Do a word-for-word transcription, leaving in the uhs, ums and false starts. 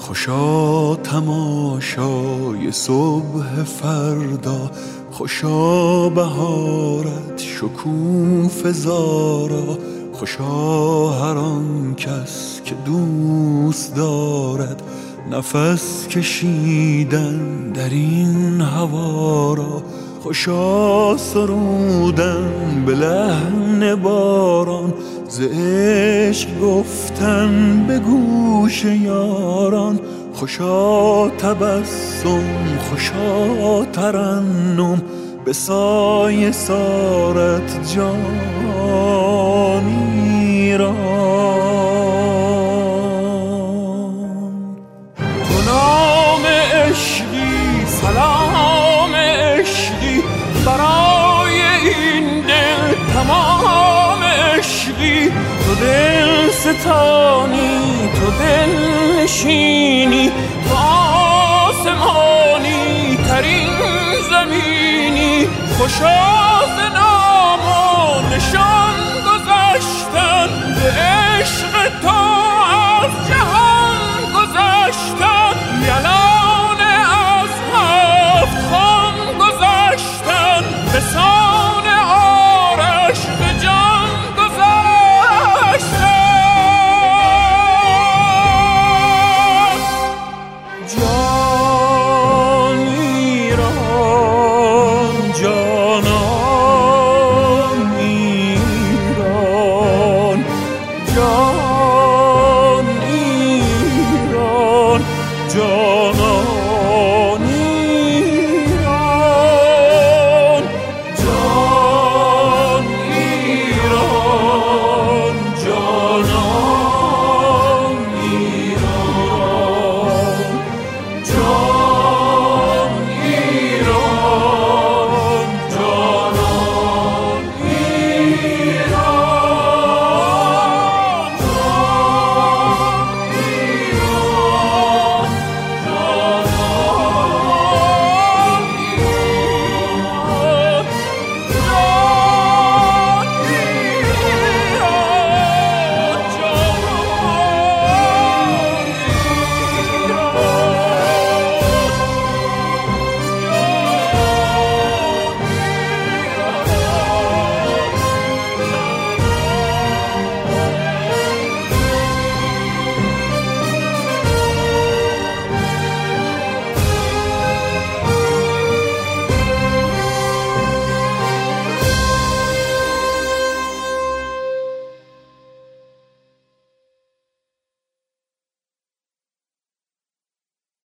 خوشا تماشای صبح فردا، خوشا بهارت شکوفه زارا، خوشا هر آن کس که دوست دارد نفس کشیدن در این هوا را، خوشا سرودن به لحن باران، ز عشق گفتن به گوش یاران، خوشا تبسم خوشا ترنم به سایه سارت جان ایران. تو نام عشقی سلام عشقی برای این دل تمام عشقی، تو دل ستانی تو دل نشینی، تو آسمانی ترین زمینی، خوشا